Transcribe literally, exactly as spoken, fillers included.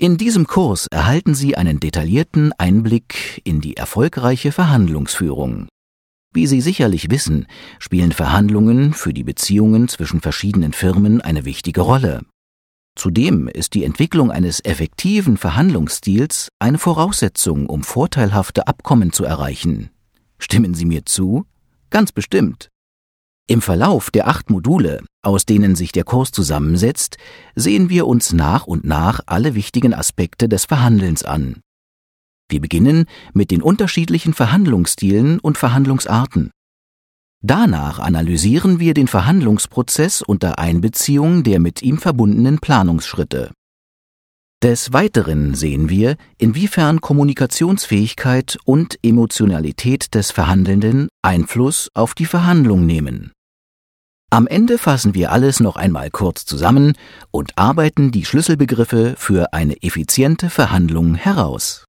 In diesem Kurs erhalten Sie einen detaillierten Einblick in die erfolgreiche Verhandlungsführung. Wie Sie sicherlich wissen, spielen Verhandlungen für die Beziehungen zwischen verschiedenen Firmen eine wichtige Rolle. Zudem ist die Entwicklung eines effektiven Verhandlungsstils eine Voraussetzung, um vorteilhafte Abkommen zu erreichen. Stimmen Sie mir zu? Ganz bestimmt. Im Verlauf der acht Module, aus denen sich der Kurs zusammensetzt, sehen wir uns nach und nach alle wichtigen Aspekte des Verhandelns an. Wir beginnen mit den unterschiedlichen Verhandlungsstilen und Verhandlungsarten. Danach analysieren wir den Verhandlungsprozess unter Einbeziehung der mit ihm verbundenen Planungsschritte. Des Weiteren sehen wir, inwiefern Kommunikationsfähigkeit und Emotionalität des Verhandelnden Einfluss auf die Verhandlung nehmen. Am Ende fassen wir alles noch einmal kurz zusammen und arbeiten die Schlüsselbegriffe für eine effiziente Verhandlung heraus.